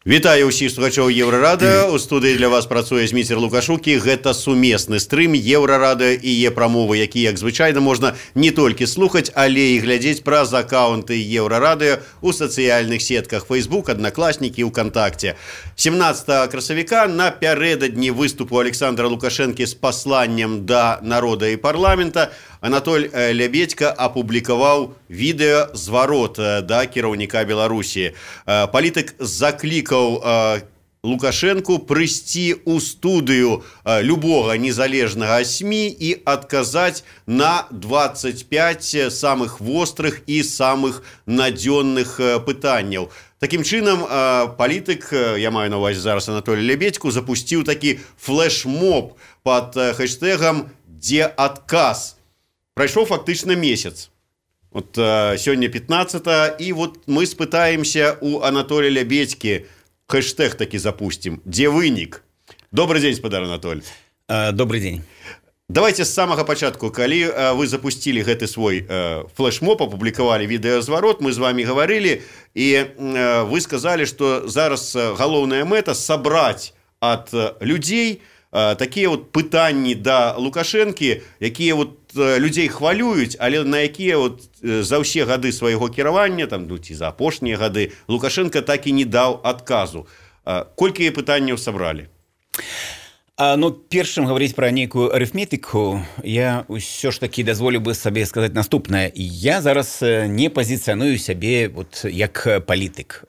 Вітаю ўсіх слухачоў Еўрарадыё. У студыі для вас працуе Зміцер Лукашукі. Гэта сумесны стрым Еўрарадыё і Е-прамовы, які, як звычайна, можна не толькі слухаць, але і глядзець праз акаунты Еўрарадыё у сацыяльных сетках Facebook, Аднакласнікі і ВКонтакте. 17 красавіка напярэдадні выступу Александра Лукашэнкі з пасланнем да народа і парламента Анатоль Лябедька апублікаваў відэазварот да кіраўніка Беларусі. Палітык заклікаў Лукашэнку прыйсці ў студыю любога незалежнага СМІ і адказаць на 25 самых вострых і самых надзённых пытанняў. Такім чынам, палітык, я маю на ўвазе зараз Анатоль Лябедьку, запусціў такі флешмоб пад хэштэгам «Дзе адказ?». Прайшоў фактычна месяц. Вот сёння 15, і вот мы спытаемся у Анатолия Лябедькі, хэштег таки запустим. Где вынік? Добрый день, спадар Анатоль. Добрый день. Давайте с самого початку, калі вы запустили гэты свой флешмоб, опубликовали відэазварот, мы с вами говорили, и вы сказали, что зараз галоўная мэта собрать от людей такія вот пытанні да Лукашэнкі, якія вот людзей хвалююць, але на якія вот за ўсе гады свайго кіравання, там, ці за апошнія гады, Лукашенко так і не даў адказу. Колькі пытанняў сабралі? Ну, першым гаварыць пра нейкую арыфметыку, я ўсё ж такі дазволю бы сабе сказаць наступнае. Я зараз не пазіцыяную сябе вот як палітык.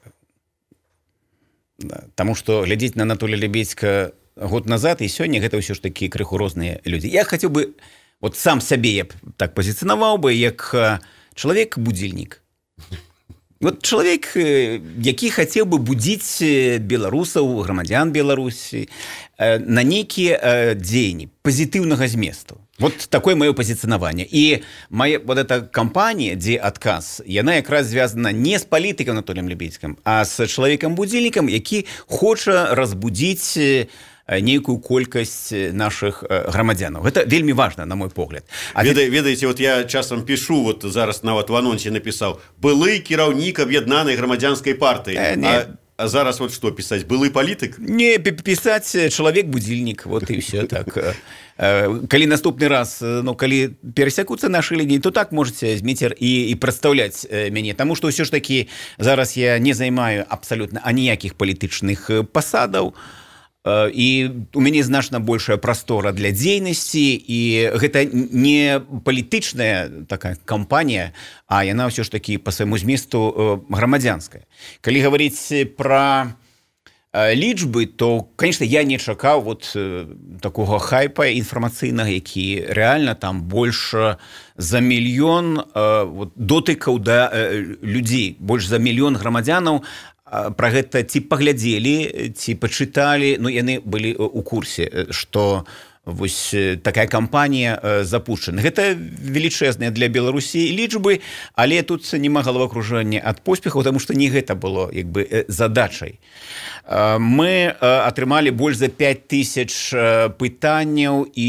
Таму што глядзець на Анатолия Лябедька год назад і сёння гэта ўсё ж такі крыху розныя людзі. Я хацеў бы, вот сам сябе я так пазіцыянаваў бы, як чалавек-будзільнік. Вот чалавек, які хацеў бы будзіць беларусаў, грамадзян Беларусі на нейкія дзеянні пазітыўнага зместу. Вот такое маё пазіцыянаванне. І моя вот эта кампанія, дзе адказ, яна якраз звязана не з палітыкам Анатоліем Лябедзькім, а з чалавекам-будзільнікам, які хоча разбудзіць нейкую колькасць наших грамадзянаў. Гэта вельмі важна, на мой погляд. Ведаеце, вот я часам пишу, вот зараз нават в анонсе написал, былы кіраўнік аб'яднанай грамадзянскай партыі. А зараз вот что писать? Былы палітык? Не, писать чалавек-будзільнік, вот і все так. Калі наступны раз, ну, калі перасякуцца нашы лініі, то так можете, Зміцер, і прадстаўляць мяне. Таму што ўсё ж такі зараз я не займаю абсалютна аніякіх палітычных пасадаў, і у мяне значна большая прастора для дзейнасці, і гэта не палітычная такая кампанія, а яна ўсё ж такі па свайму зместу грамадзянская. Калі гаварыць пра лічбы, то, конечно, я не чакаў вот такога хайпа інфармацыйнага, які рэальна там больш за мільён дотыкаў да людзей, больш за мільён грамадзянаў пра гэта ці паглядзелі, ці пачыталі, ну, яны былі ў курсе, што вось такая кампанія запущена. Гэта велічэзныя для Беларусі лічбы, але тут няма галавакружання ад поспехаў, таму што не гэта было як бы задачай. Мы атрымалі больш за 5000 пытанняў і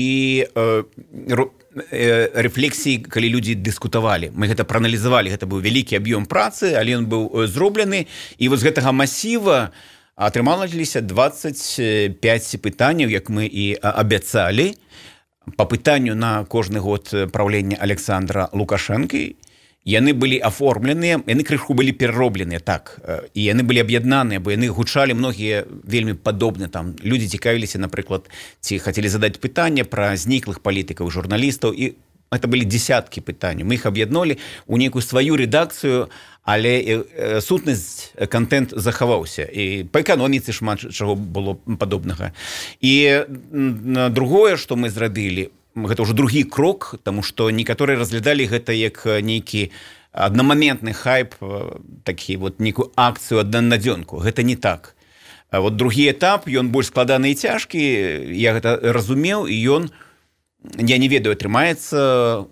рэфлексій, калі людзі дыскутавалі. Мы гэта прааналізавалі, гэта быў вялікі аб'ём працы, але ён быў зроблены, і вось гэтага масіва атрымаліся 25 пытанняў, як мы і абяцалі, па пытанню на кожны год правлення Александра Лукашэнкі. Яны былі аформленыя, яны крыху былі пераробленыя, так, і яны былі аб'яднаныя, бо яны гучалі многія вельмі падобны. Там людзі цікавіліся, напрыклад, ці хацелі задаць пытанне пра зніклых палітыкаў, журналістаў, і гэта былі дзесяткі пытанняў. Мы іх аб'яднолі ў нейкую сваю рэдакцыю, але сутнасць, контент захаваўся. І па эканоміцы шмат чаго было падобнага. І другое, што мы зрабілі, гэта ўжо другі крок, таму што некаторыя разглядалі гэта як нейкі аднамаментны хайп, такі вот нейкую акцыю аднадзёнку. Гэта не так. Вот другі этап, ён больш складаны і цяжкі, я гэта разумеў, і ён, я не ведаю, атрымаецца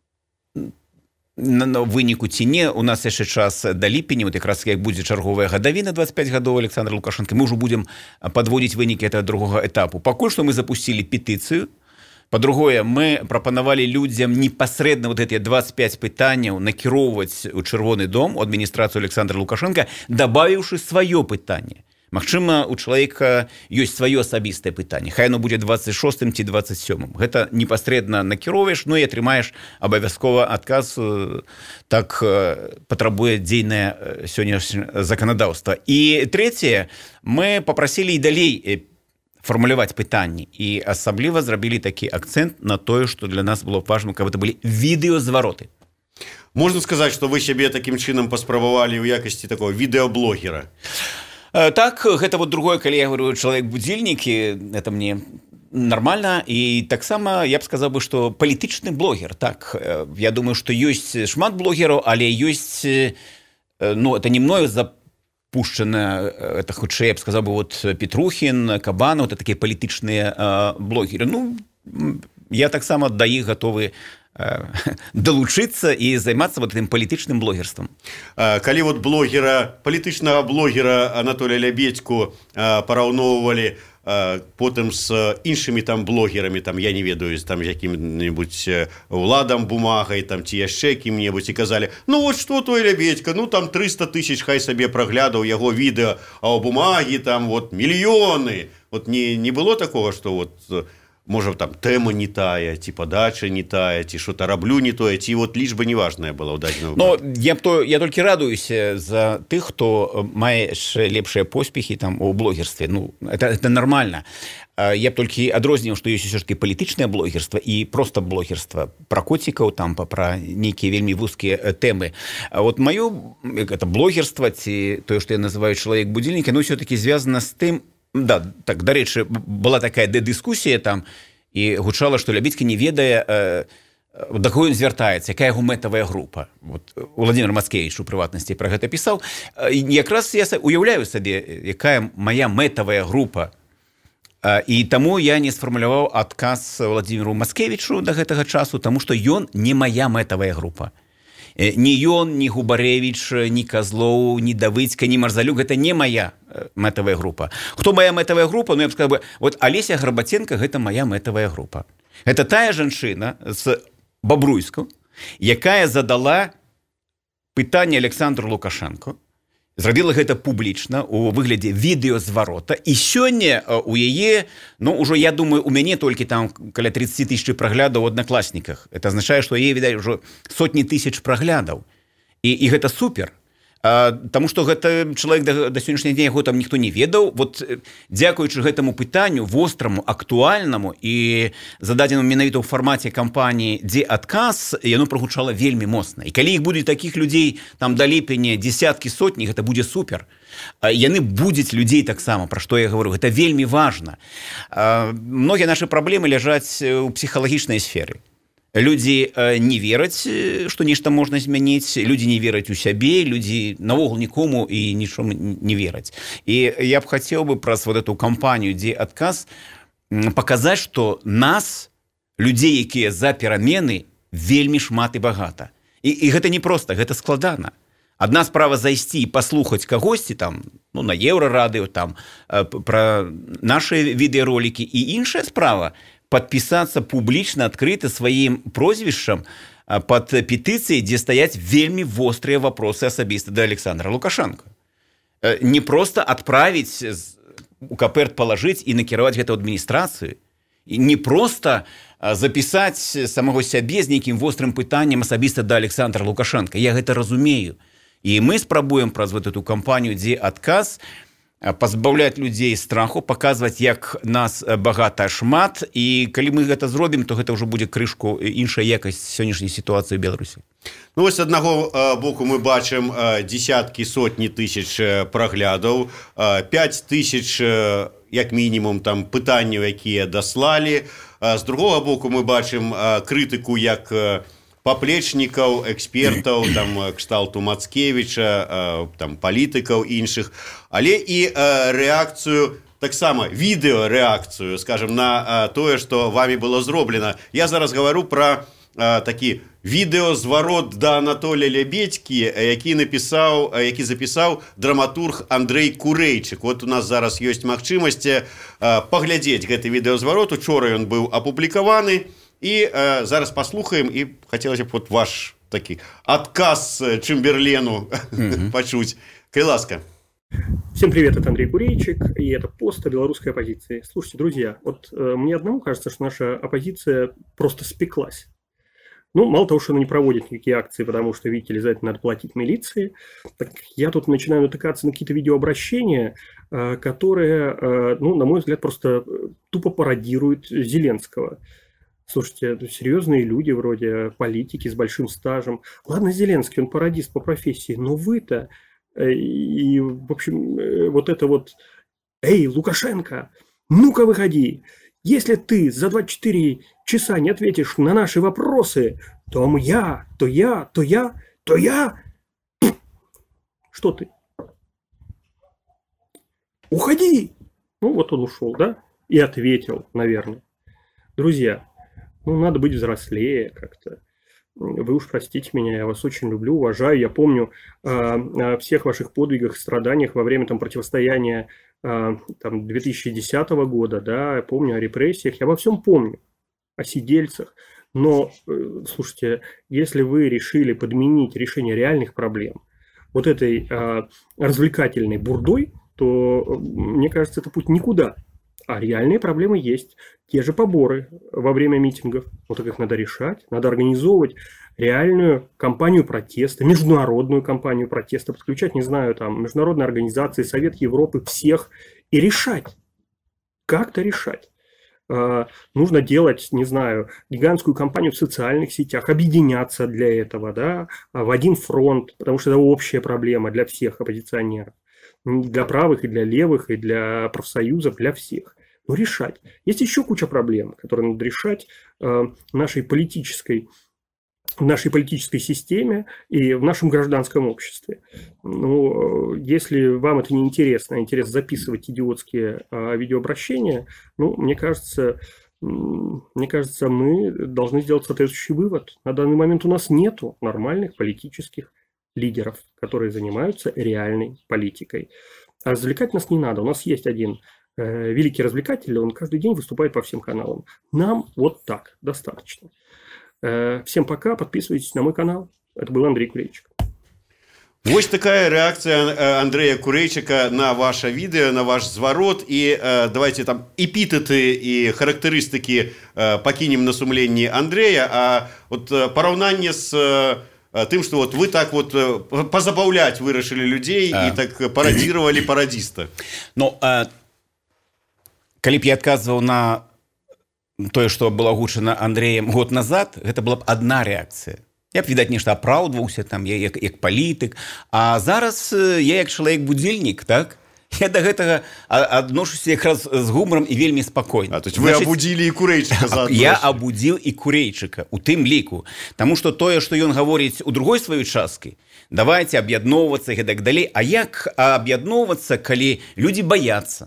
на выніку ці не. У нас яшчэ час да ліпеня, вот якраз як будзе чарговая гадавіна 25 гадоў Александра Лукашэнкі, мы ўжо будзем падводзіць вынікі этого другога этапу. Пакуль што мы запусцілі петыцыю. Па-другое, мы прапанавалі людзям непасрэдна вот гэтыя 25 пытанняў накіроўваць у Чырвоны дом, у адміністрацыю Александра Лукашэнка, дабавіўшы сваё пытанне. Магчыма, у чалавека ёсць сваё асабістае пытанне. Хай оно будзе 26-м ці 27-м. Гэта непасрэдна накіроўваеш, ну і атрымаеш абавязкова адказ, так патрабуе дзейнае сённяшняе заканадаўства. І трэцяе, мы папрасілі і далей фармуляваць пытанні. І асабліва зрабілі такі акцэнт на тое, што для нас было важна, каб это былі відэазвароты. Можна сказаць, што вы сябе такім чынам паспрабавалі ў якасці такого відэаблогера? Так, гэта вот другое, калі я говорю чалавек-будзільнік, это мне нормально, і таксама я б сказаў бы, што палітычны блогер, так, я думаю, што ёсць шмат блогераў, але ёсць, ну, это не мною запушчана, это хутчэй, я б сказаў бы, вот Петрухін, Кабанаў, это такія палітычныя блогеры. Ну, я таксама да іх гатовы далучыцца і займацца вот этим палітычным блогерствам. Калі вот блогера, палітычнага блогера Анатолія Лябедьку параўноўвалі потым з іншымі там блогерамі, там, я не ведаю, там якім-небудзь Уладам Бумагай, там, ці яшчэ кім-небудзь, і казалі, ну вот што той Лябедька, ну там 300 000 хай сабе праглядаў яго відэа, а ў Бумагі там вот мільёны. Вот не было такого, што вот можа, там, тэма не тая, ці падача не тая, ці што-то раблю не тое, ці вот лічба неважная была ў дадзеным выпадку. Я толькі радуюся за тых, хто мае яшчэ лепшыя поспехі там у блогерстве. Ну, это нормально. Я б толькі адрозніваў, што ёсць усё ж такі палітычнае блогерства і проста блогерства пра коцікаў, там, пра нейкія вельмі вузкія тэмы. А вот маё это блогерства, ці тое, што я называю чалавек-будзільнік, оно ўсё-такі звязана з тым. Да, так, дарэчы, была такая дыскусія там, і гучала, што Лябедзька не ведае, да каго ён звяртаецца, якая яго мэтавая група. Вот, Владимир Мацкевіч у прыватнасці пра гэта пісаў. І якраз я уяўляю сабе, якая мая мэтавая група. І таму я не сфармуляваў адказ Владимиру Мацкевічу да гэтага часу, таму што ён не мая мэтавая група. Ні ён, ні Губарэвіч, ні Казлоў, ні Давыдзька, ні Марзалюк, гэта не моя мэтавая група. Хто моя мэтавая група? Ну, я б сказаў, вот Алеся Гарбаценко гэта моя мэтавая група. Гэта тая жанчына з Бабруйска, якая задала пытанне Александру Лукашенко, зрабіла гэта публічна у выглядзе відэазварота, і сёння у яе, ну, ужо, я думаю, у мяне толькі там каля 30 000 праглядаў у Аднакласніках. Это азначае, што яе, відаць, ужо сотні тысяч праглядаў. І гэта супер. Таму што гэта чалавек да сённяшняга дня, яго там ніхто не ведаў. Вот дзякуючы гэтаму пытанню востраму, актуальнаму і зададзенаму менавіта ў фармаце кампаніі «Дзе адказ», яно прагучала вельмі моцна. І калі іх будзе такіх людзей там да ліпеня дзесяткі, сотні, гэта будзе супер. Яны будзяць людзей таксама, пра што я гавару. Гэта вельмі важна. Многія нашы праблемы ляжаць у псіхалагічнай сферы. Людзі не вераць, што нешта можна змяніць, людзі не вераць у сябе, людзі наогул нікому і нічому не вераць. І я б хацеў бы праз вот эту кампанію «Дзе адказ» паказаць, што нас, людзей, якія за перамены, вельмі шмат і багата. І гэта не проста, гэта складана. Адна справа зайсці і паслухаць кагосьці там, ну, на Еўрарадыё, там, пра нашы відэаролікі, і іншая справа подписаться публічна, адкрыта сваім прозвішчам под петыцыяй, дзе стаяць вельмі вострыя вопросы асабіста да Александра Лукашенко. Не просто адправіць, у каперт палажыць і накіраваць гэта ў адміністрацыю. Не просто запісаць самого сябе з нейкім вострым пытаннем асабіста да Александра Лукашенко. Я гэта разумею. І мы спрабуем праз вот эту кампанію «Дзе адказ» пазбаўляць людзей страху, паказваць, як нас багата шмат, і калі мы гэта зробім, то гэта ўжо будзе крышку іншая якасць сённяшняй сітуацыі ў Беларусі. Ну, вось з аднаго боку мы бачым дзесяткі, сотні тысяч праглядаў, 5 000, як мінімум, там пытанняў, якія даслалі. З другога боку мы бачым крытыку як паплечнікаў, экспертаў, там, кшталту Мацкевіча, там, палітыкаў іншых, але і рэакцыю, таксама відэарэакцыю, скажем, на тое, што вамі было зроблена. Я зараз гавару пра такі відэазварот да Анатолія Лябедькі, які запісаў драматург Андрэй Курэйчык. Вот у нас зараз ёсць магчымасць паглядзець гэты відэазварот. Учора ён быў апублікаваны. І зараз паслухаем, і хацелася б вот ваш такі адказ Чэмберлену пачуць. Калі ласка. Всем привет, это Андрей Курейчик, и это пост о белорусской оппозиции. Слушайте, друзья, вот мне одному кажется, что наша оппозиция просто спеклась. Ну, мало того, что она не проводит никакие акции, потому что, видите ли, за это надо платить милиции, так я тут начинаю натыкаться на какие-то видеообращения, которые, ну, на мой взгляд, просто тупо пародируют Зеленского. Слушайте, серьезные люди, вроде политики с большим стажем. Ладно, Зеленский, он пародист по профессии, но вы-то... И, в общем, вот это вот: «Эй, Лукашенко, ну-ка выходи! Если ты за 24 часа не ответишь на наши вопросы, то я... Что ты? Уходи!» Ну, вот он ушел, да? И ответил, наверное. Друзья, ну, надо быть взрослее как-то. Вы уж простите меня, я вас очень люблю, уважаю. Я помню о всех ваших подвигах и страданиях во время там противостояния там 2010 года, да, я помню о репрессиях, я во всем помню, о сидельцах. Но, слушайте, если вы решили подменить решение реальных проблем вот этой развлекательной бурдой, то, мне кажется, это путь никуда. А реальные проблемы есть. Те же поборы во время митингов. Вот так их надо решать. Надо организовывать реальную кампанию протеста, международную кампанию протеста, подключать, не знаю, там, международные организации, Совет Европы, всех, и решать. Как-то решать. Нужно делать, не знаю, гигантскую кампанию в социальных сетях, объединяться для этого, да, в один фронт, потому что это общая проблема для всех оппозиционеров. Для правых и для левых, и для профсоюзов, для всех. Но решать. Есть еще куча проблем, которые надо решать в нашей политической системе и в нашем гражданском обществе. Ну, если вам это не интересно, интересно записывать идиотские видеообращения, ну, мне кажется, мы должны сделать соответствующий вывод. На данный момент у нас нету нормальных политических лидеров, которые занимаются реальной политикой. А развлекать нас не надо. У нас есть один великий развлекатель, он каждый день выступает по всем каналам. Нам вот так достаточно. Всем пока, подписывайтесь на мой канал. Это был Андрей Курейчик. Вось такая реакция Андрея Курейчика на ваше відео, на ваш зворот. І давайте там епітети і характеристики покинем на сумленні Андрея, а от порівняння з тым, что вот вы так вот позабавлять вырашили людей и так пародировали пародиста. Ну, калі б я адказваў на тое, што было агучана Андреем год назад, гэта была б адна рэакцыя. Я б, відаць, нешта апраўдваўся, там, як палітык. А зараз я як чалавек-будзільнік, так? Я до гэтага адношуся якраз з гумаром і вельмі спакойна. То есть вы абудзілі і Курейчыка заадно? Я абудзіў і Курейчыка, у тым ліку. Таму што тое, што ён гаворыць у другой сваёй часткі, давайте аб'ядноўвацца і гэтак далей. А як аб'ядноўвацца, калі людзі баяцца?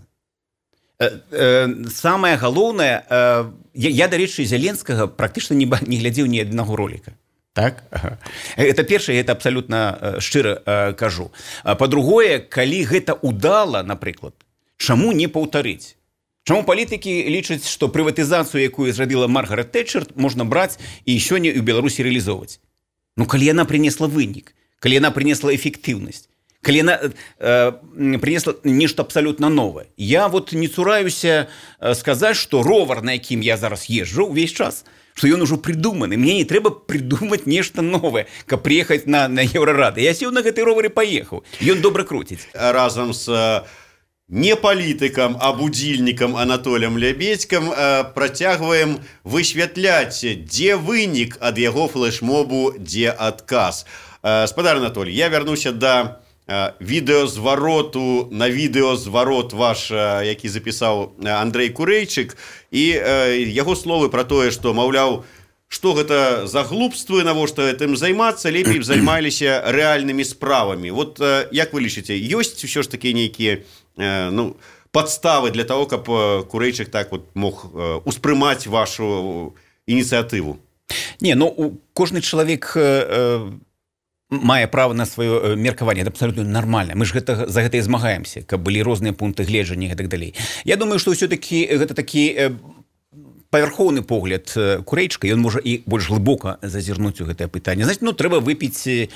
Самае галоўнае, я, дарэчы, Зеленскага практычна не глядзеў ні аднаго роліка. Так? Это першае, это абсалютна шчыра кажу. Па-другое, калі гэта удала, напрыклад, чаму не паўтарыць? Чаму палітыкі лічаць, што прыватызацыю, якую зрабіла Маргарет Тэтчер, можна браць і сёння ў Беларусі рэалізоўваць? Ну, калі яна прынесла вынік, калі яна прынесла эфектыўнасць, калі яна прынесла нешта абсалютна новае. Я вот не цураюся сказаць, што ровар, на якім я зараз езджу ўвесь час, што ён ужо придуманы. Мне не трэба придумаць нешта новае, каб приехаць на Еўрарады. Я сеў на гэтай ровары паехаў. Ён добра круціць. Разам з не палітыкам, а будзільнікам Анатолем Лябедзькам працягваем высвятляць, дзе вынік ад яго флешмобу, дзе адказ. Спадар Анатолій, я вярнуся да відэазвароту на відэазварот ваш, які запісаў Андрей Курейчык, і яго словы пра тое, што, маўляў, што гэта за глупствы, навошта гэтым займацца, лепей б займаліся рэальнымі справамі. Вот як вы лічыце, ёсць усё ж такі нейкія падставы для того, каб Курейчык так вот мог успрымаць вашу ініцыятыву? Не, ну, кожны чалавек мае права на сваё меркаванне, это абсолютно нормально. Мы ж за гэта і змагаемся, каб былі розныя пункты гледжання і гэтак далей. Я думаю, што ўсё-такі гэта такі павярхоўны погляд Курэйчыка, ён можа і больш глыбока зазірнуць у гэтае пытанне. Значит, ну, трэба выпіць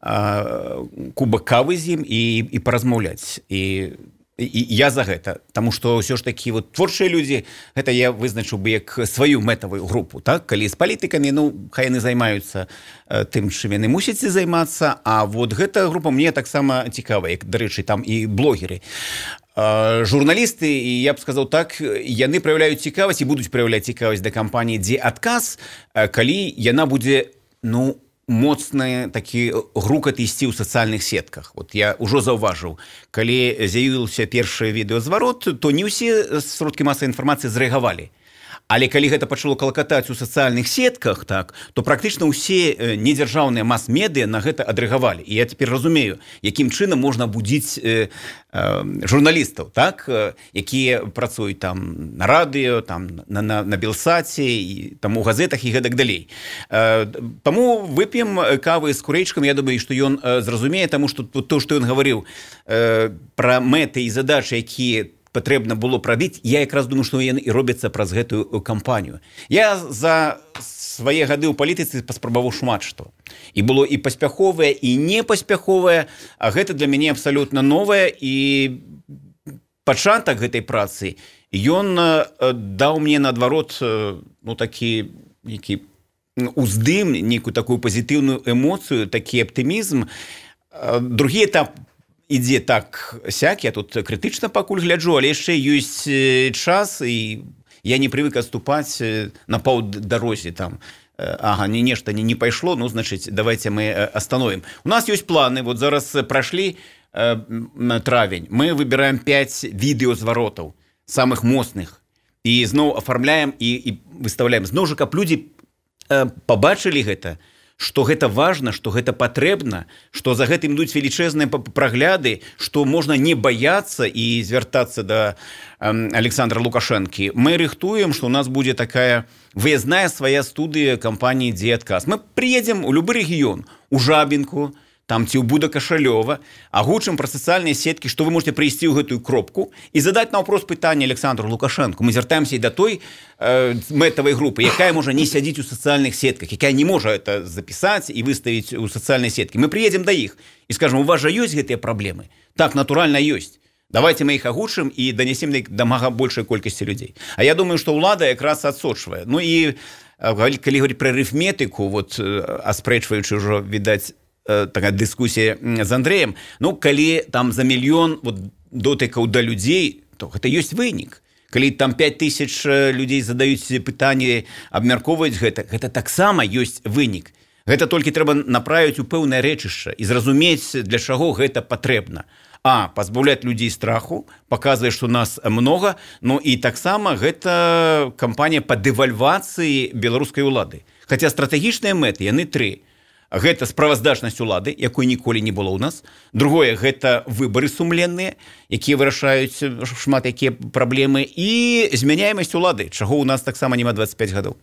кубак кавы з ім і паразмаўляць. І я за гэта, таму што ўсё ж такі вот творчыя людзі, гэта я вызначыў бы як сваю мэтавую групу, так? Калі з палітыкамі, ну, хай яны займаюцца тым, чым яны мусяць займацца, а вот гэта група мне таксама цікавая, як, дарэчы, там і блогеры. Журналісты, і я б сказаў так, яны праяўляюць цікавасць і будуць праяўляць цікавасць да кампаніі «Дзе адказ», калі яна будзе, ну, моцны такі грукат ісці ў сацыяльных сетках. Вот я ўжо заўважыў, калі з'явіўся першы відэазварот, то не ўсе сродкі масавай інфармацыі зрэагавалі. Але калі гэта пачало калакатаць у сацыяльных сетках, так, то практычна ўсе недзяржаўныя мас-медыа на гэта адрэагавалі. І я цяпер разумею, якім чынам можна будзіць журналістаў, так, якія працуюць там на радыё, там, на Белсаце, і, там, у газетах і гэтак далей. Таму вып'ем кавы з Курэйчыкам, я думаю, што ён зразумее, таму што то, што ён гаварыў пра мэты і задачы, якія патрэбна было прабіць, я якраз думаю, што яны і робяцца праз гэтую кампанію. Я за свае гады ў палітыцы паспрабаваў шмат што. І было і паспяховае, і непаспяховае, а гэта для мяне абсалютна новае, і пачатак гэтай працы, ён даў мне, наадварот, ну, такі, які уздым, нейкую такую пазітыўную эмоцыю, такі аптымізм. Другі этап ідзе так сяк, я тут крытычна пакуль гляджу, але яшчэ ёсць час, і я не прывык адступаць на паўдарозе там. Ага, нешта не пайшло, ну, значыць, давайте мы остановим. У нас ёсць планы, вот зараз прашлі травень, мы выбираем 5 відэазваротаў, самых моцных, і зноў афармляем і выставляем. Зноў жа, каб людзі пабачылі гэта, што гэта важна, што гэта патрэбна, што за гэтым ідуць велічэзныя прагляды, што можна не баяцца і звяртацца да Александра Лукашэнкі. Мы рыхтуем, што у нас будзе такая выязная свая студыя кампаніі «Дзе адказ». Мы прыедзем у любы рэгіён, у Жабінку, там ці ў Буда-Кашалёва, агучым пра сацыяльныя сеткі, што вы можете прыйсці ў гэтую кропку і задаць наўпрост пытанне Александру Лукашэнку. Мы звяртаемся і да той мэтавай групы, якая можа не сядзіць у сацыяльных сетках, якая не можа это запісаць і выставіць у сацыяльныя сеткі. Мы прыедзем да іх і скажам, у вас жа ёсць гэтыя праблемы? Так, натуральна, ёсць. Давайте мы іх агучым і данесем да мага большай колькасці людзей. А я думаю, што ўлада якраз адсочвае. Ну і калі говорить пра арыфметыку, вот аспрэчваючы ўжо, відаць, такая дыскусія з Андрэем, ну, калі там за мільён вот, дотыкаў да людзей, то гэта ёсць вынік. Калі там 5000 людзей задаюць пытанні, абмяркоўваюць гэта таксама ёсць вынік. Гэта толькі трэба направіць у пэўнае рэчышча і зразумець, для чаго гэта патрэбна. Пазбаўляць людзей страху, паказвае, што нас многа, ну і таксама гэта кампанія па дэвальвацыі беларускай улады. Хаця стратэгічныя мэты, яны 3. Гэта справаздачнасць улады, якой ніколі не было ў нас. Другое, гэта выбары сумленныя, якія вырашаюць шмат якія праблемы. І змяняемасць улады, чаго ў нас таксама няма 25 гадоў.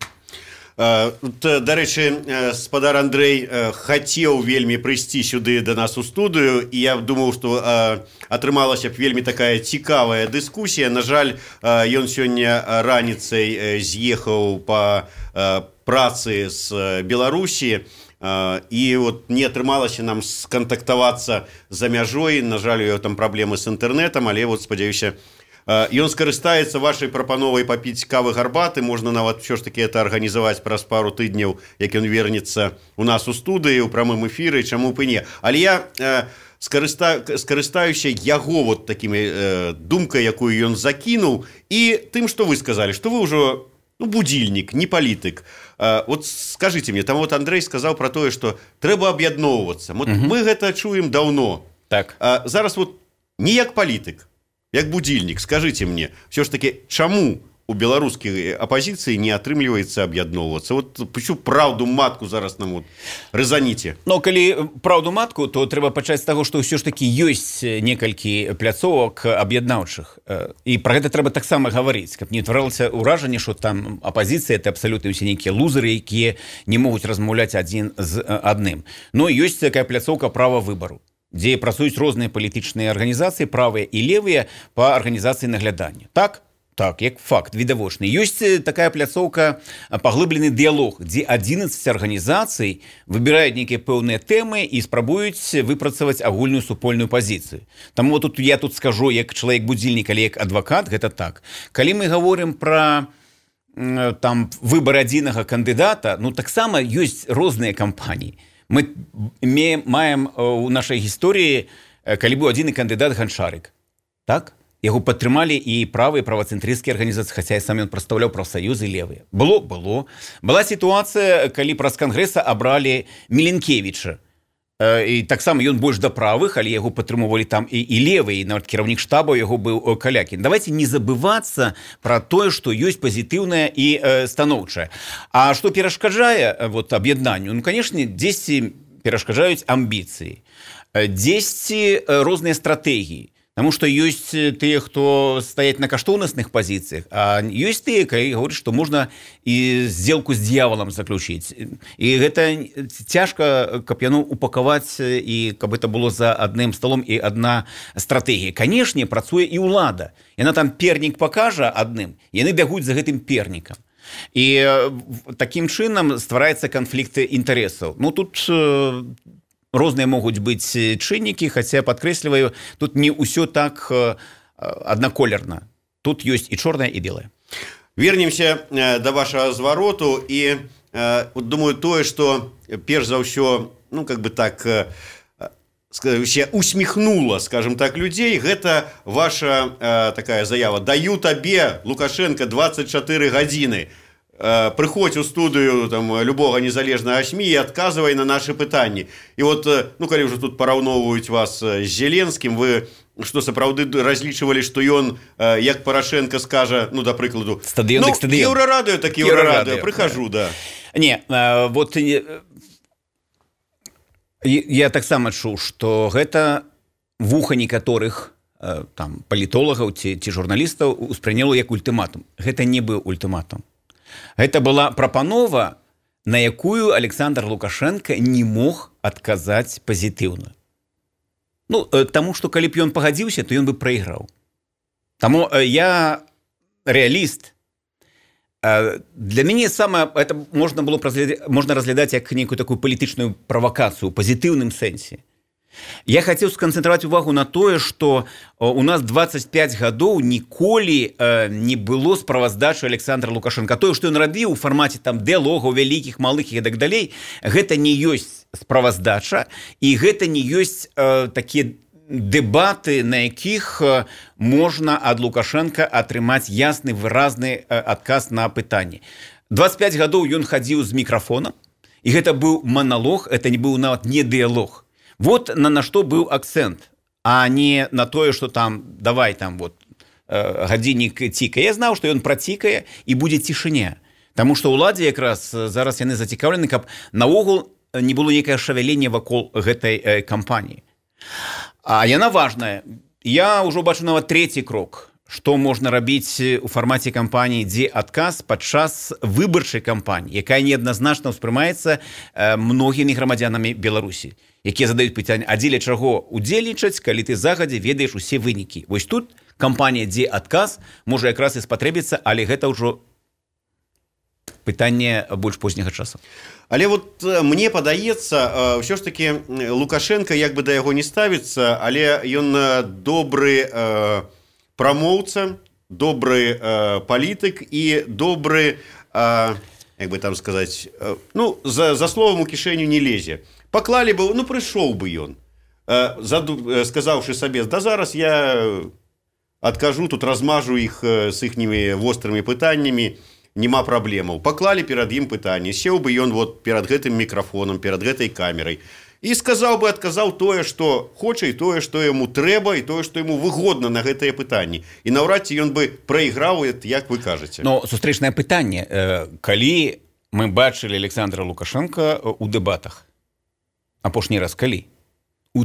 Дарэчы, спадар Андрэй хацеў вельмі прыйсці сюды да нас у студыю, і я думаў, што атрымалася б вельмі такая цікавая дыскусія. На жаль, ён сёння раніцай з'ехаў па працы з Беларусі, і вот не атрымалася нам скантактавацца за мяжой. На жаль, у яго там праблемы з інтэрнэтам, але вот спадзяюся, ён скарыстаецца вашай прапановай папіць кавы гарбаты. Можна нават ўсё ж такі это арганізаваць праз пару тыдняў, як ён вернецца у нас у студыі, у прамым эфіры, чаму б і не. Але я скарыстаюся яго вот такімі думкай, якую ён закінуў, і тым, што вы сказалі, што вы ўжо будильник, не палітык. Вот скажите мне, там вот Андрей сказал про тое, что трэба аб'ядноўвацца. Вот мы гэта чуем давно. Так. Зараз вот не як палітык, як будильник. Скажите мне, все ж таки, чаму у беларускай апозіцыі не атрымліваецца аб'ядноўвацца? Вот пачу праўду матку зараз нам вот рызаніце. Но калі праўду матку, то трэба пачаць з таго, што ўсё ж такі ёсць некалькі пляцовак аб'яднаўчых. І пра гэта трэба таксама гаварыць, каб не ўтваралася ўражанне, што там апазіцыя это абсалютна ўсе нейкія лузеры, якія не могуць размаўляць адзін з адным. Но ёсць такая пляцоўка права выбару, дзе працуюць розныя палітычныя арганізацыі, правыя і левыя, па арганізацыі наглядання. Так? Так, як факт відавочны. Ёсць такая пляцоўка паглыблены дыялог, дзе 11 арганізацый выбіраюць нейкія пэўныя тэмы і спрабуюць выпрацаваць агульную супольную пазіцыю. Таму тут я тут скажу, як чалавек-будзільнік, але як адвакат, гэта так. Калі мы гаворым пра там выбор адзінага кандыдата, ну таксама ёсць розныя кампаніі. Мы маем у нашай гісторыі, калі быў адзіны кандыдат Ганчарык, так? Яго падтрымалі і правыя, правацэнтрысцкія арганізацыі, хаця і сам ён прадстаўляў прафсаюзы левыя. Было. Была сітуацыя, калі праз кангрэса абралі Міленкевіча. І таксама ён больш да правых, але яго падтрымоўвалі там і левыя, і нават кіраўнік штаба яго быў Калякін. Давайте не забывацца пра тое, што ёсць пазітыўнае і станоўчае. А што перашкаджае аб'яднанню? Ну, канешне, дзесьці перашкаджаюць амбіцыі, дзесьці розныя стратэгіі. Таму што ёсць тыя, хто стаяць на каштоўнасных пазіцыях, а ёсць тыя, калі гавораць, што можна і здзелку з д'яволам заключыць. І гэта цяжка, каб яно упакаваць і каб гэта было за адным сталом і адна стратэгія. Канешне, працуе і ўлада. Яна там пернік пакажа адным, яны бягуць за гэтым пернікам. І такім чынам ствараецца канфлікт інтарэсаў. Ну, тут розныя могуць быць чыннікі, хаця, падкрэсліваю, тут не ўсё так аднаколерна. Тут ёсць і чорнае, і белае. Вернемся да вашага звароту, і думаю, тое, што перш за ўсё, ну, как бы так, усміхнула, скажем так, людзей, гэта ваша такая заява: даю табе, Лукашенко, 24 гадзіны. Прыходзь у студыю там любога незалежнага СМІ і адказвай на нашы пытанні. І вот, ну, калі ўжо тут параўноўваюць вас з Зеленскім, вы што сапраўды разлічвалі, што ён, як Парашенко скажа, ну, да прыкладу, стадыён, ну, Еўрарадыё, так Еўрарадыё, прыхажу, да. Не, вот я таксама чуў, што гэта вуха некаторых там палітолагаў ці журналістаў успрыняло як ультыматум. Гэта не быў ультыматум. Гэта была прапанова, на якую Александр Лукашенко не мог адказаць пазітыўна. Ну, таму што калі б ён пагадзіўся, то ён бы прайграў. Таму я рэаліст. Для мяне это можна разглядаць як нейкую такую палітычную правакацыю ў пазітыўным сэнсе. Я хацеў сканцэнтраваць увагу на тое, што у нас 25 гадоў ніколі не было справаздачы Александра Лукашенко. Тое, што ён рабіў у фармаце там дыялогаў вялікіх, малых і так далей, гэта не ёсць справаздача, і гэта не ёсць такія дэбаты, на якіх можна ад Лукашенка атрымаць ясны, выразны адказ на пытанні. 25 гадоў ён хадзіў з мікрафонам, і гэта быў маналог, это не быў нават не дыялог. Вот на што быў акцэнт, а не на тое, што там, давай там вот гадзіннік цікае. Я знаў, што ён працікае і будзе цішыня. Таму што ўладзе якраз зараз яны зацікаўлены, каб наогул не было нейкае шавяленне вакол гэтай кампаніі. А яна важная. Я ўжо бачу нават трэці крок, што можна рабіць у фармаце кампаніі, дзе адказ падчас выбарчай кампаніі, якая неадназначна ўспрымаецца многімі грамадзянамі Беларусі, якія задаюць пытанне, а дзеля чаго удзельнічаць, калі ты загадзя ведаеш усе вынікі. Вось тут кампанія, дзе адказ, можа якраз і спатрэбіцца, але гэта ўжо пытанне больш позняга часу. Але вот мне падаецца, ўсё ж такі Лукашенко як бы да яго не ставіцца, але ён добры прамоўца, добры палітык і добры, як бы там сказаць, ну, за словам у кішэню не лезе. Паклалі бы, ну, прыйшоў бы ён, сказаўшы сабе, да зараз я адкажу, тут размажу іх з іхнімі вострымі пытаннямі, няма праблемаў. Паклалі перад ім пытанне, сеў бы ён вот перад гэтым мікрафонам, перад гэтай камерай, і адказаў тое, што хоча, і тое, што яму трэба, і тое, што яму выгодна на гэтыя пытанні. І наўрад ці ён бы прайграў, як вы кажаце. Но сустрэчнае пытанне, калі мы бачылі Александра Лукашенка ў дэбатах, апошні раз калі? У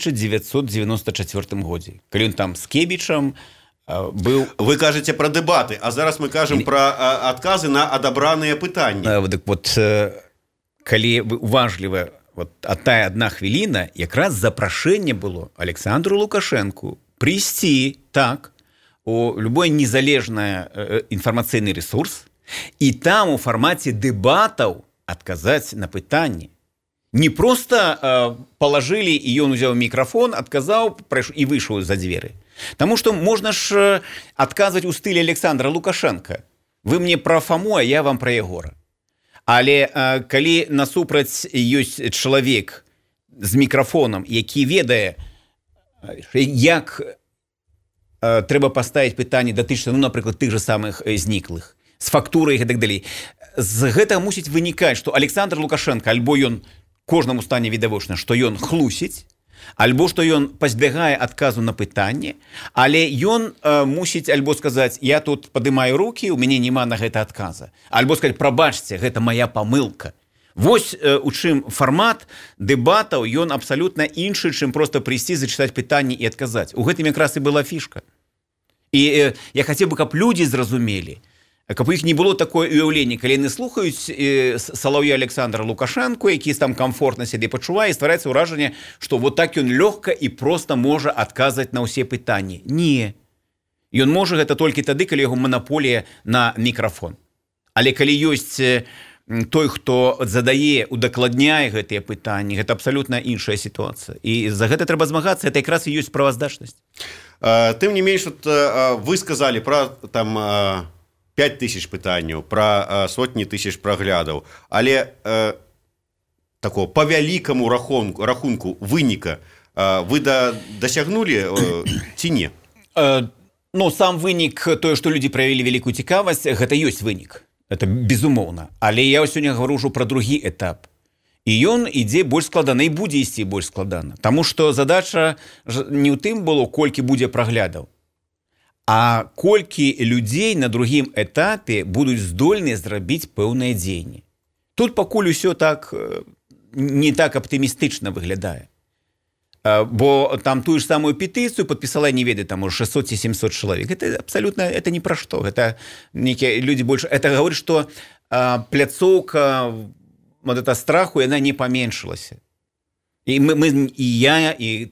1994 годзе, калі ён там з Кебічам быў... Вы кажаце пра дэбаты, а зараз мы кажам пра адказы на адабраныя пытанні. Дык вот, калі уважліва, вот тая адна хвіліна, якраз запрашэнне было Александру Лукашенку прыйсці, так, у любой незалежны інфармацыйны ресурс і там у фармаце дэбатаў адказаць на пытанні. Не просто положили, и он взял микрофон, отказал и вышел за двери. Потому что можно ж отказывать у стиле Александра Лукашенко. Вы мне про Фому, а я вам про Егора. Але калі насупраць ёсць чалавек з мікрафонам, які ведае, як трэба паставіць пытанне датычна, ну, напрыклад, тых же самых зніклых, з фактурай і так далей. З гэтага мусіць вынікаць, што Александр Лукашенко, альбо ён кожнаму стане відавочна, што ён хлусіць, альбо што ён пазбягае адказу на пытанне, але ён мусіць альбо сказаць, я тут падымаю рукі, у мяне няма на гэта адказа, альбо сказаць, прабачце, гэта моя памылка. Вось у чым фармат дэбатаў, ён абсалютна іншы, чым проста прыйсці, зачытаць пытанні і адказаць. У гэтым якраз і была фішка. І я хацеў бы, каб людзі зразумелі, каб у іх не было такое уяўленне, калі яны слухаюць Салаўя Александра Лукашенко, які там комфортна сябе пачувае, і ствараецца ўражанне, што вот так ён лёгка і проста можа адказаць на ўсе пытанні. Не. Ён можа гэта толькі тады, калі яго манаполія на мікрафон. Але калі ёсць той, хто задае, удакладняе гэтыя пытанні, гэта абсалютна іншая сітуацыя. І за гэта трэба змагацца, гэта якраз і ёсць праваздачнасць. Тым не менш, вы сказалі пра там 5000 пытанняў, пра сотні тысяч праглядаў, але такого па вялікаму рахунку выніка вы дасягнулі ці не? Ну, сам вынік, тое, што людзі праявілі вялікую цікавасць, гэта ёсць вынік. Это безумоўна. Але я сёння гавару ўжо пра другі этап. І ён ідзе больш складана, і будзе ісці больш складана. Таму што задача не ў тым было, колькі будзе праглядаў, а колькі людзей на другім этапе будуць здольныя зрабіць пэўныя дзеянні. Тут пакуль усё так не так аптымістычна выглядае. Бо там тую ж самую петыцыю падпісала, не ведаю, там 600 ці 700 чалавек. Это абсалютна, это не пра што. Гэта нейкія людзі больш... Это гаворыць, што пляцоўка вот это страху, яна не паменшылася. І і я, і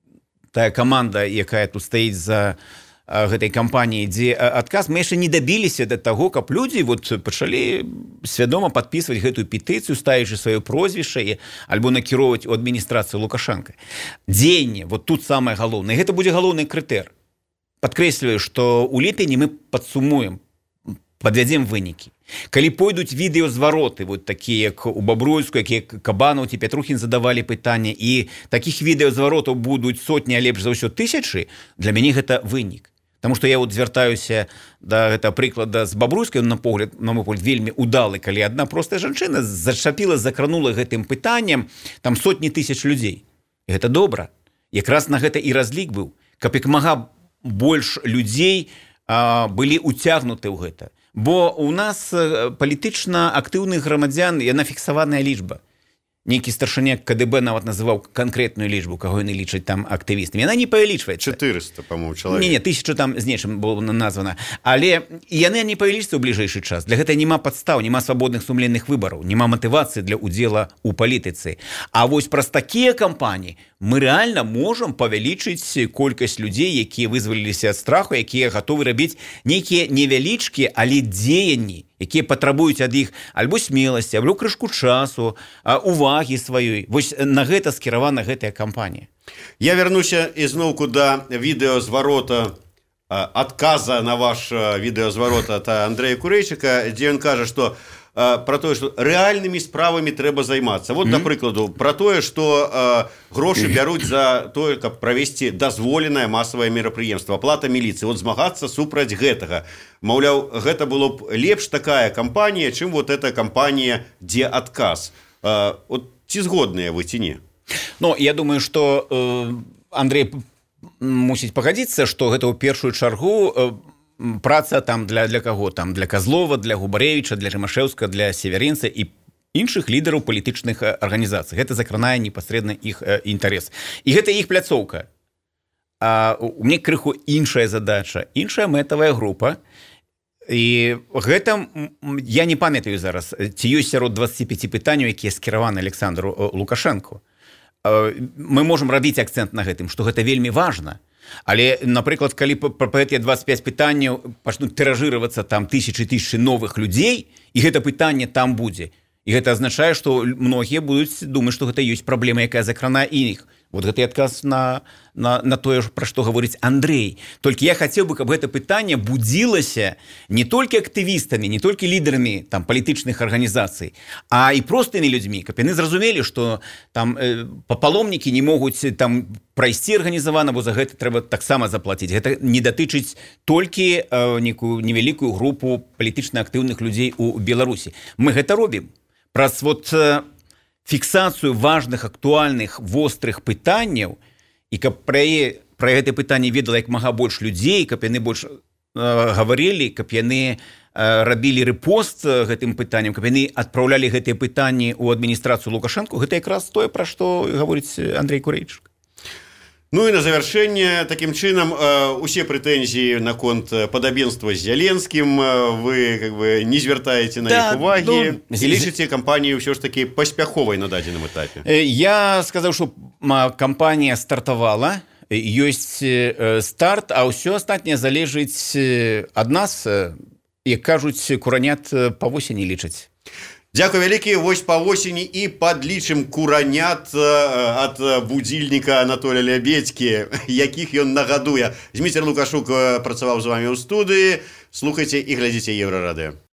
тая каманда, якая тут стаіць за гэтай кампаніі, дзе адказ, мы яшчэ не дабіліся да таго, каб людзі вот пачалі свядома падпісваць гэтую петыцыю, ставячы сваё прозвішча альбо накіроўваць у адміністрацыю Лукашенко. Дзеянне, вот тут самае галоўнае. Гэта будзе галоўны крытэр. Падкрэсліваю, што ў ліпені мы падсумуем, падвядзем вынікі. Калі пойдуць відэазвароты, вот такія, як у Бабруйску, якія Кабанаў ці Пятрухін задавалі пытанне, і такіх відэазваротаў будуць сотні, а лепш за ўсё тысячы, для мяне гэта вынік. Таму што я вот звяртаюся да гэтага прыклада з Бабруйскай, на мой погляд, вельмі удалы, калі адна простая жанчына зачапіла, закранула гэтым пытаннем там сотні тысяч людзей. І гэта добра. Якраз на гэта і разлік быў, каб як мага больш людзей былі уцягнуты ў гэта. Бо у нас палітычна актыўных грамадзян, яна фіксаваная лічба. Нейкі старшыня КДБ нават называў канкрэтную лічбу, каго яны лічаць там актывістамі. Яна не павялічваецца. 400, по-моему, чалавек. Не, 1000 там з нечым было названа. Але яны не павялічваюцца ў бліжэйшы час. Для гэта няма падстаў, няма свабодных сумленных выбараў, няма матывацыі для ўдзела ў палітыцы. А вось праз такія кампаніі мы рэальна можам павялічыць колькасць людзей, якія вызваліліся ад страху, якія гатовы рабіць нейкія невялічкія, але дзеянні, якія патрабуюць ад іх альбо смеласці, альбо крышку часу, увагі сваёй. Вось на гэта скіравана гэтая кампанія. Я вярнуся ізноўку да відэазварота, адказа на ваш відэазварот ад Андрэя Курэйчыка, дзе ён кажа, што про тое, што рэальнымі справамі трэба займацца. Вот, да прыкладу, про тое, што грошы бяруць за тое, каб правесці дазволенае масавае мерапрыемства, аплата міліцыі. Вот змагацца супраць гэтага. Маўляў, гэта было б лепш такая кампанія, чым вот эта кампанія, дзе адказ. Вот ці згодныя вы, ці не? Ну, я думаю, што Андрей мусіць пагадзіцца, што гэта ў першую чаргу праца там для каго? Там для Козлова, для Губарэвіча, для Рымашэўска, для Северінца і іншых лідараў палітычных арганізацый. Гэта закранае непасрэдна іх інтарэс. І гэта іх пляцоўка. А у мяне крыху іншая задача, іншая мэтавая група. І гэта, я не памятаю зараз, ці ёсць сярод 25 пытанняў, якія скіраваны Александру Лукашенку. Мы можам рабіць акцэнт на гэтым, што гэта вельмі важна. Але, напрыклад, калі па гэтыя 25 пытанняў пачнуць тыражыравацца там тысячы новых людзей, і гэта пытанне там будзе. І гэта азначае, што многія будуць думаць, што гэта ёсць праблема, якая закранае іх. Вот гэта адказ на тое, пра што гаворыць Андрэй. Толькі я хацеў бы, каб гэта пытанне будзілася не толькі актывістамі, не толькі лідарамі там палітычных арганізацый, а і простымі людзьмі, каб яны зразумелі, што там папаломнікі не могуць там прайсці арганізавана, бо за гэта трэба таксама заплаціць. Гэта не датычыць толькі некую невялікую групу палітычна актыўных людзей у Беларусі. Мы гэта робім. Праз фіксацыю важных, актуальных, вострых пытанняў, і каб пра гэтае пытанне ведала як мага больш людзей, каб яны больш гаварылі, каб яны рабілі рэпост гэтым пытанням, каб яны адпраўлялі гэтыя пытанні ў адміністрацыю Лукашэнку, гэта якраз тое, пра што гаворыць Андрэй Курэйчык. Ну і на завяршэнне, такім чынам, усе прэтэнзіі наконт падабенства з Зяленскім вы как бы не звяртаеце на іх увагі і лічыце кампанію ўсё ж такі паспяховай на дадзеным этапе. Я сказаў, што кампанія стартавала, ёсць старт, а ўсё астатняе залежыць ад нас, як кажуць, куранят па восені лічаць. Дзякуй вялікі, вось па восені і падлічым куранят ад будзільніка Анатолія Лябедзькі, якіх ён нагадуе. Зміцер Лукашук працаваў з вамі ў студыі. Слухайце і глядзіце Еўрарадыё.